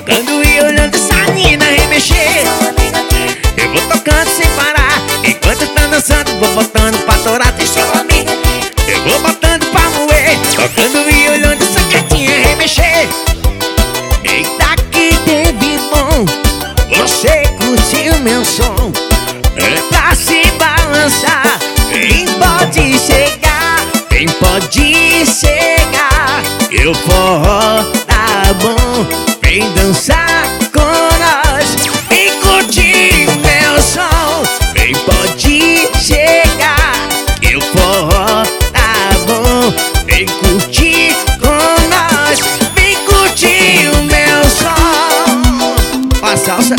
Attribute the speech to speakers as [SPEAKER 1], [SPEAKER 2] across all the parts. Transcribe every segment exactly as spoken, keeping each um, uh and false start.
[SPEAKER 1] tocando e olhando essa mina remexer. Eu vou tocando sem parar, enquanto tá dançando vou botando pra torar. Tem sua amiga aqui. Eu vou botando pra moer, tocando e olhando essa gatinha remexer. Eita que teve bom, você curtiu meu som. É pra se balançar, quem pode chegar, quem pode chegar. Eu forró tá bom, vem dançar com nós, vem curtir meu som. Quem pode chegar, eu forró tá bom, vem curtir com nós, vem curtir o meu som. Ó a salsa.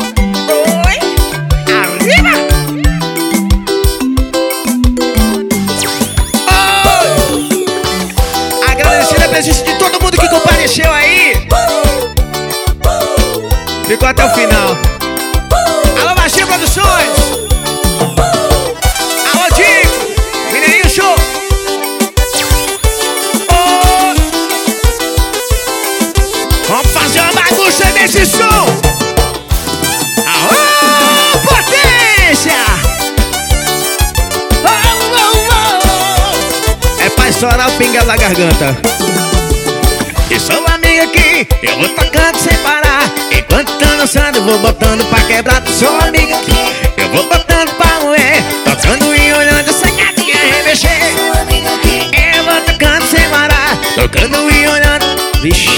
[SPEAKER 1] De todo mundo que compareceu aí, ficou até o final. Alô, Baixinho Produções. Alô, Dico, Mineirinho Show. Oh. Vamos fazer uma bagunça nesse som. Aô, potência. Oh, oh, oh. É pra estourar o pinga da garganta. E sou amiga aqui, eu vou tocando sem parar, enquanto tá dançando eu vou botando pra quebrar. Sou amiga aqui, eu vou botando pra moer, tocando e olhando essa gatinha remexer. Eu vou tocando sem parar, tocando e olhando. Vixe.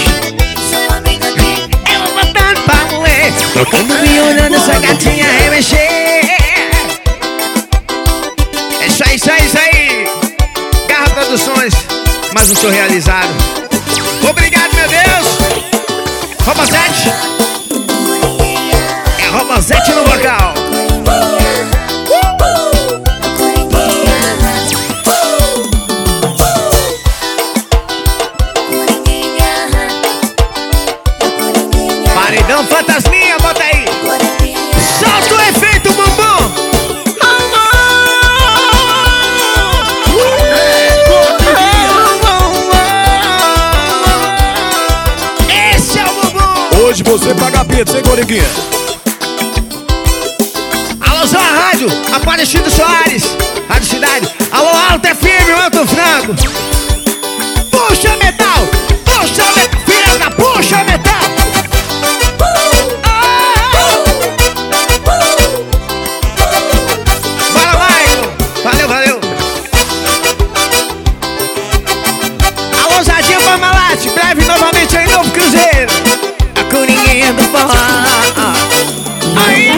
[SPEAKER 1] Eu vou botando pra moer, tocando e olhando essa gatinha remexer. É isso aí, isso aí, isso aí. Garra Produções, mais um show realizado. Obrigado, meu Deus! Robozete! É Robozete no vocal! Paredão Fantasminha, bota aí! Solta o efeito, bumbum!
[SPEAKER 2] Hoje você paga pizza, hein, Coringuinha?
[SPEAKER 1] Alô, Zó Rádio, Aparecido Soares, Rádio Cidade. Alô, Alto F M, Alto Franco. Puxa metal, puxa metal, filha da puxa metal. Bora, Maicon. Valeu, valeu. Alô, Zadinha Parmalat, breve novamente aí, Novo Cruzeiro. Coringuinha do forró. Aí.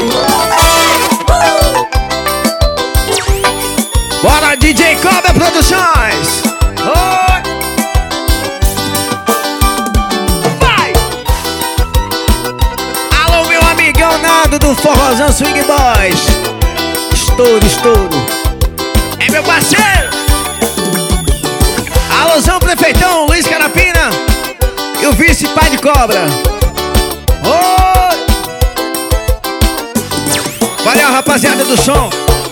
[SPEAKER 1] Bora, D J Cobra Produções. Oi. Vai. Alô, meu amigão Nado do Forrozão Swing Boys. Estouro, estouro. É meu parceiro. Alôzão Prefeitão Luiz Carapina e o vice pai de cobra. Oi! Valeu, rapaziada do som.